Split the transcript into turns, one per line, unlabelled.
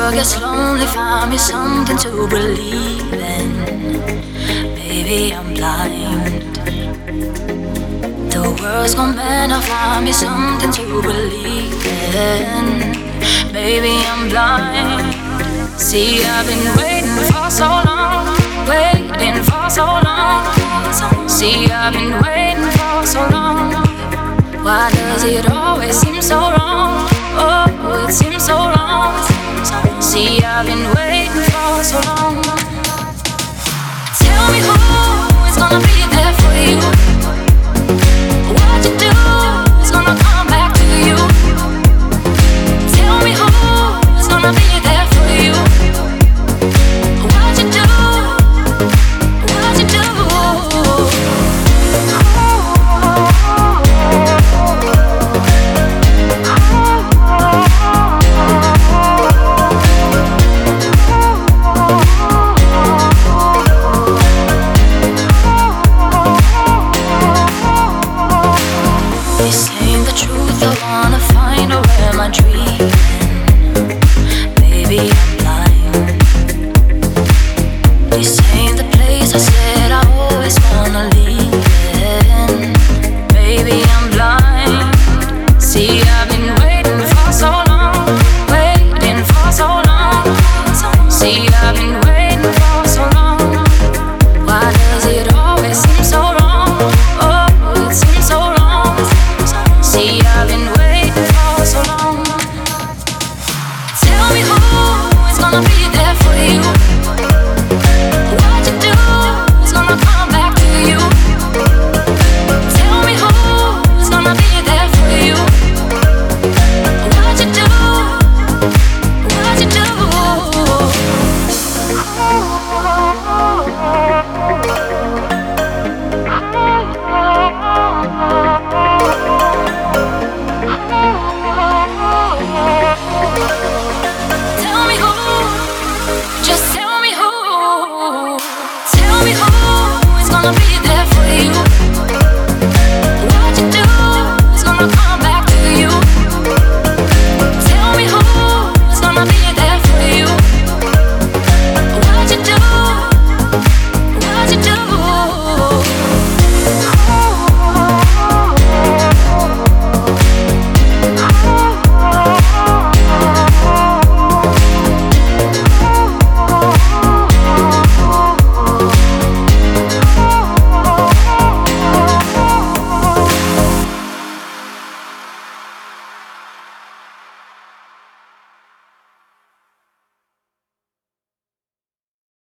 world gets lonely, find me something to believe in. Baby, I'm blind. The world's gone mad, now find me something to believe in. Baby, I'm blind. See, I've been waiting for so long, waiting for so long. See, I've been waiting for so long. Why does it always seem so wrong? Oh, it seems so wrong. See, I've been waiting for so long. Tell me who is gonna be there for you. What you do is gonna come back to you. Tell me who is gonna be there for you. What you do, what you do. This ain't the truth, I wanna find out where am I dreaming. Baby, I'm blind. This ain't the place I said I always wanna live in. Baby, I'm blind. See, I've been waiting for so long, waiting for so long. See, I've been waiting for so long. Why does it always seem so wrong? Oh, it seems so wrong. See, I've been waiting for so long. Tell me who is gonna be there for you. What you do is gonna come back to you. Tell me who is gonna be there for you. What you do, what you do. Tell me who, just tell me who. Tell me who is gonna be